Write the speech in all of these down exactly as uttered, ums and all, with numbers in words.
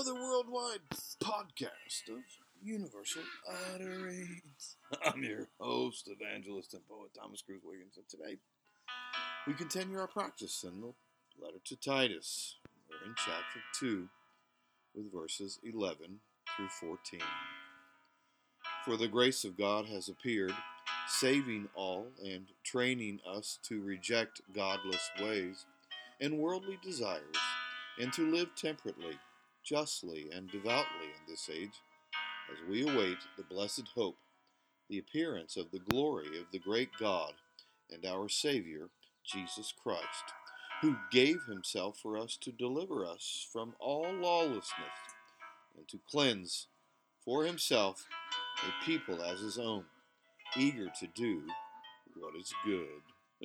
another worldwide podcast of Universal Utterings. I'm your host, evangelist, and poet Thomas Cruz Wiggins, and today we continue our practice in the letter to Titus. We're in chapter two with verses eleven through fourteen. For the grace of God has appeared, saving all and training us to reject godless ways and worldly desires, and to live temperately, justly, and devoutly in this age, as we await the blessed hope, the appearance of the glory of the great God and our Savior, Jesus Christ, who gave himself for us to deliver us from all lawlessness and to cleanse for himself a people as his own, eager to do what is good.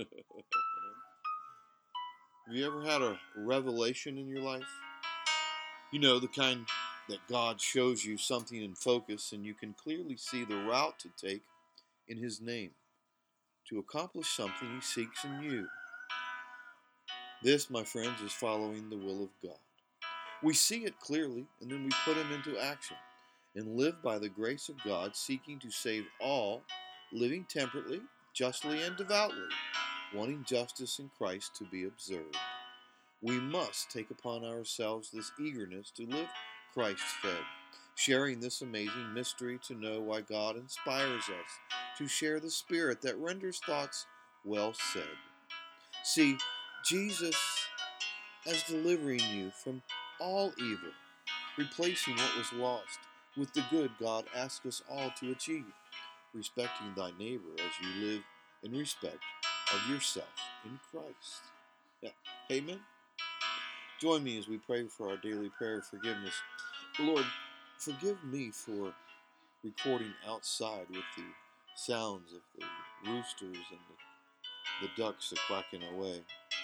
Have you ever had a revelation in your life? You know, the kind that God shows you something in focus and you can clearly see the route to take in his name to accomplish something he seeks in you. This, my friends, is following the will of God. We see it clearly and then we put him into action and live by the grace of God, seeking to save all, living temperately, justly, and devoutly, wanting justice in Christ to be observed. We must take upon ourselves this eagerness to live Christ-fed, sharing this amazing mystery to know why God inspires us to share the Spirit that renders thoughts well said. See, Jesus as delivering you from all evil, replacing what was lost with the good God asks us all to achieve, respecting thy neighbor as you live in respect of yourself in Christ. Yeah. Amen. Join me as we pray for our daily prayer of forgiveness. Lord, forgive me for recording outside with the sounds of the roosters and the, the ducks are quacking away.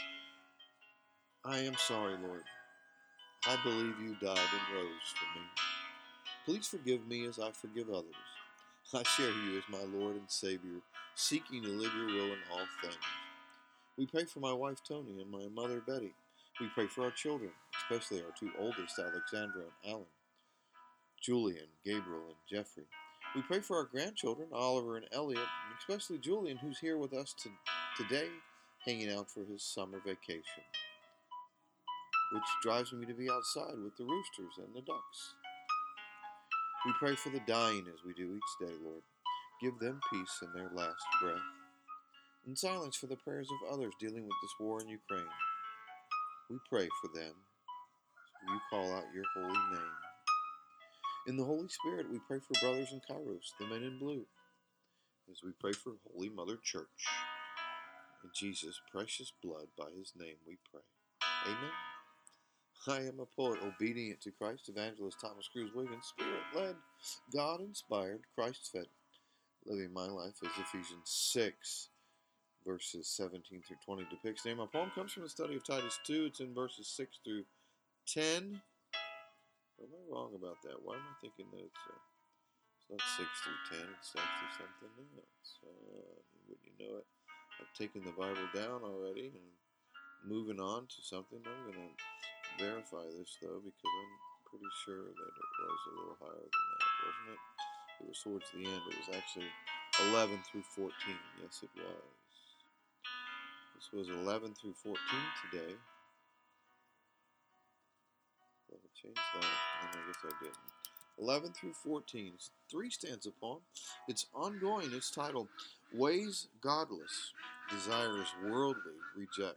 I am sorry, Lord. I believe you died and rose for me. Please forgive me as I forgive others. I share you as my Lord and Savior, seeking to live your will in all things. We pray for my wife Tony and my mother Betty. We pray for our children, especially our two oldest, Alexandra and Alan, Julian, Gabriel, and Jeffrey. We pray for our grandchildren, Oliver and Elliot, and especially Julian, who's here with us to, today, hanging out for his summer vacation, which drives me to be outside with the roosters and the ducks. We pray for the dying as we do each day, Lord. Give them peace in their last breath. In silence for the prayers of others dealing with this war in Ukraine. We pray for them. You call out your holy name. In the Holy Spirit, we pray for brothers in Kairos, the men in blue, as we pray for Holy Mother Church. In Jesus' precious blood, by his name we pray. Amen. I am a poet, obedient to Christ, evangelist Thomas Cruz Wiggins, Spirit-led, God-inspired, Christ-fed, living my life as Ephesians six, verses seventeen through twenty depicts. Name. My poem comes from the study of Titus two. It's in verses six through ten. Am I wrong about that? Why am I thinking that it's, uh, it's not six through ten, it's actually something else? Uh, wouldn't you know it? I've taken the Bible down already and moving on to something. I'm going to verify this, though, because I'm pretty sure that it was a little higher than that, wasn't it? It was towards the end. It was actually eleven through fourteen. Yes, it was. This was eleven through fourteen today. Let me change that. And I guess I didn't. eleven through fourteen. It's a three stanza poem. It's ongoing. It's titled, Ways Godless, Desires Worldly, Reject.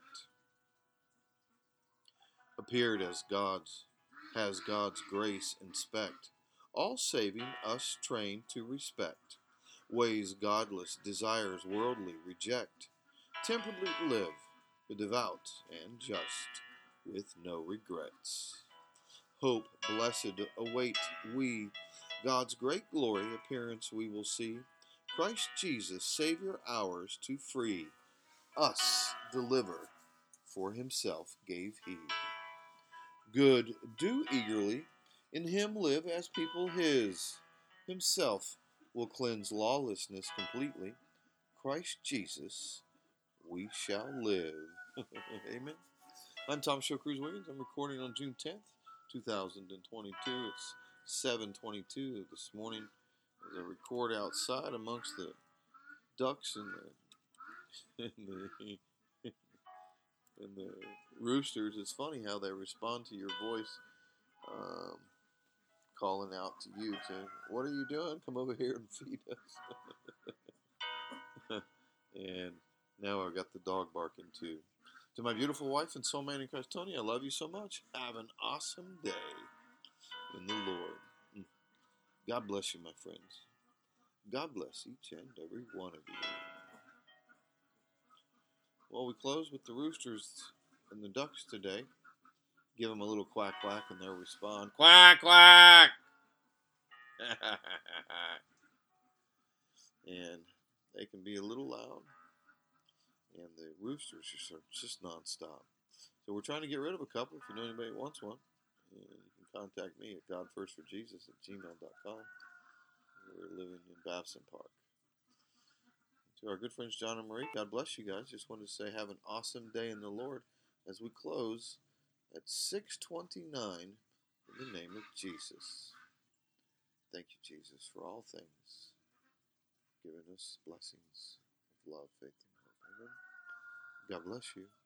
Appeared as God's, has God's grace inspect, all saving us trained to respect. Ways godless, desires worldly, reject. Temperately live, but devout and just, with no regrets. Hope blessed await we, God's great glory appearance we will see. Christ Jesus, Savior ours, to free us deliver, for himself gave he. Good do eagerly, in him live as people his. Himself will cleanse lawlessness completely. Christ Jesus, we shall live. Amen. I'm Tom Show Cruz Wiggins. I'm recording on June tenth, two thousand twenty-two. It's seven twenty-two this morning as I record outside amongst the ducks and the and the and the roosters. It's funny how they respond to your voice, um, calling out to you to, what are you doing? Come over here and feed us. And now I've got the dog barking too. To my beautiful wife and soulmate in Christ, Tony, I love you so much. Have an awesome day in the Lord. God bless you, my friends. God bless each and every one of you. Well, we close with the roosters and the ducks today. Give them a little quack quack and they'll respond, quack quack. And they can be a little loud. And the roosters are just nonstop. So we're trying to get rid of a couple. If you know anybody that wants one, and you can contact me at godfirstforjesus at gmail dot com. We're living in Babson Park. To our good friends John and Marie, God bless you guys. Just wanted to say have an awesome day in the Lord as we close at six twenty-nine in the name of Jesus. Thank you, Jesus, for all things, giving us blessings of love, faith, and hope. Amen. God bless you.